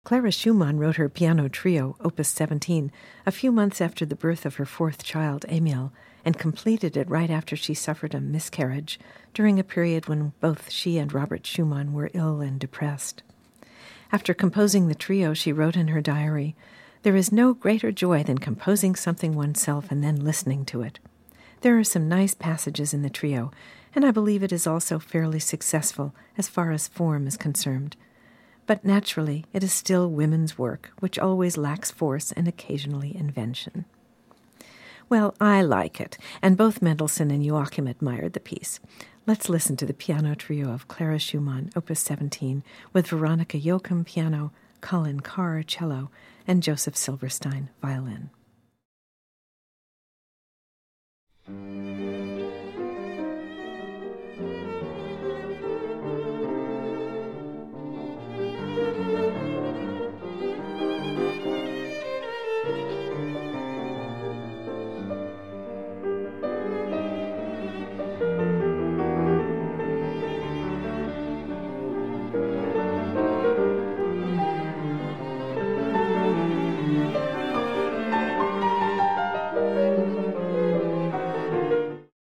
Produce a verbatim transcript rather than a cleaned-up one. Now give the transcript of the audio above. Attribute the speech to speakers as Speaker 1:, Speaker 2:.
Speaker 1: Clara Schumann wrote her piano trio, Opus seventeen, a few months after the birth of her fourth child, Emil, and completed it right after she suffered a miscarriage during a period when both she and Robert Schumann were ill and depressed. After composing the trio, she wrote in her diary, "There is no greater joy than composing something oneself and then listening to it. There are some nice passages in the trio, and I believe it is also fairly successful as far as form is concerned. But naturally, it is still women's work, which always lacks force and occasionally invention." Well, I like it, and both Mendelssohn and Joachim admired the piece. Let's listen to the piano trio of Clara Schumann, Opus seventeen, with Veronica Joachim piano, Colin Carr cello, and Joseph Silverstein violin.